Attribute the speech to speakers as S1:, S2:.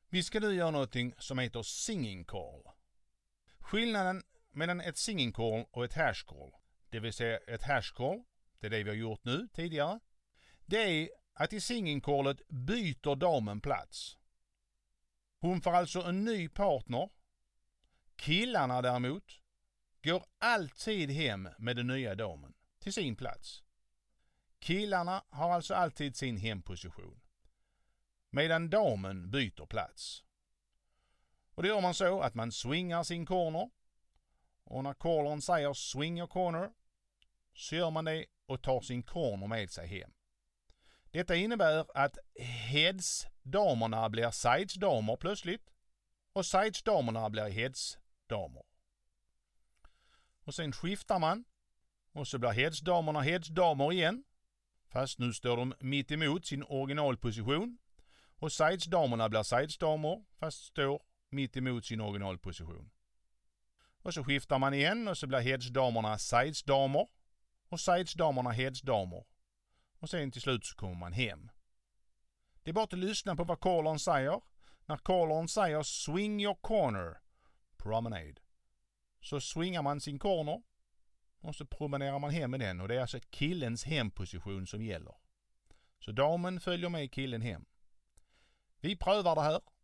S1: Vi ska nu göra någonting som heter singing call. Skillnaden mellan ett singing call och ett hash call, det vill säga ett hash call, det är det vi har gjort nu tidigare, det är att i singing callet byter damen plats. Hon får alltså en ny partner. Killarna däremot går alltid hem med den nya damen till sin plats. Killarna har alltså alltid sin hemposition, medan damen byter plats. Och det gör man så att man swingar sin corner, och när callern säger swing your corner så gör man det och tar sin corner med sig hem. Detta innebär att heads-damerna blir sides-damer plötsligt och sides-damerna blir heads-damer. Och sen skiftar man och så blir heads-damerna heads-damer igen, fast nu står de mitt emot sin originalposition, och sides-damerna blir sides-damer fast står mitt emot sin originalposition. Och så skiftar man igen och så blir heads-damerna sides-damer och sides-damerna heads-damer. Och sen till slut så kommer man hem. Det är bara att lyssna på vad callern säger. När callern säger swing your corner, promenade, så swingar man sin corner och så promenerar man hem med den. Och det är alltså killens hemposition som gäller. Så damen följer med killen hem. Vi prövar det här.